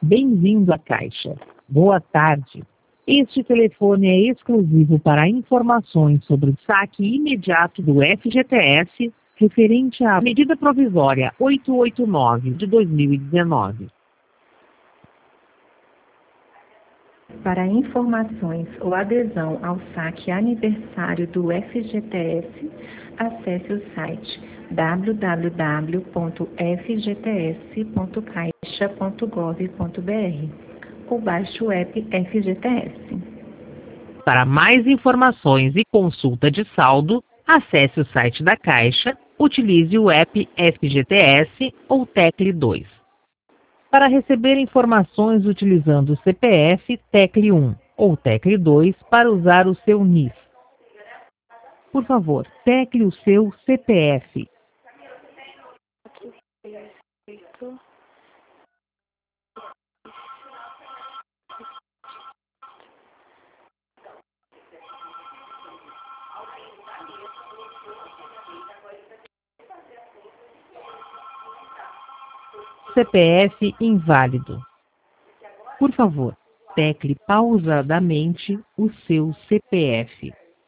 Bem-vindo à Caixa. Boa tarde. Este telefone é exclusivo para informações sobre o saque imediato do FGTS referente à medida provisória 889 de 2019. Para informações ou adesão ao saque aniversário do FGTS, acesse o site www.fgts.caixa.gov.br ou baixe o app FGTS. Para mais informações e consulta de saldo, acesse o site da Caixa, utilize o app FGTS ou tecle 2. Para receber informações utilizando o CPF, tecle 1 ou tecle 2 para usar o seu NIS. Por favor, tecle o seu CPF. CPF inválido. Por favor, tecle pausadamente o seu CPF.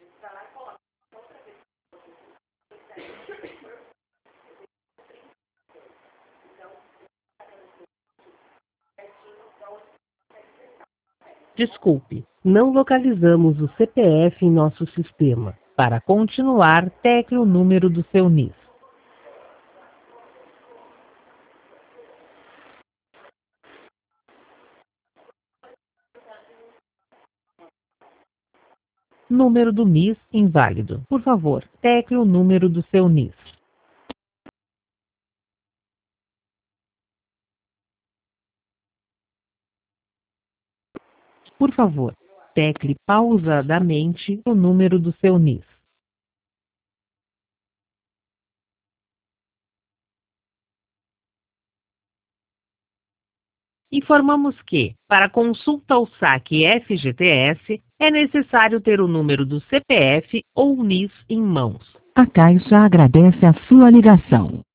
Desculpe, não localizamos o CPF em nosso sistema. Para continuar, tecle o número do seu NIS. Número do NIS inválido. Por favor, tecle o número do seu NIS. Por favor, tecle pausadamente o número do seu NIS. Informamos que, para consulta ao saque FGTS, é necessário ter o número do CPF ou NIS em mãos. A Caixa agradece a sua ligação.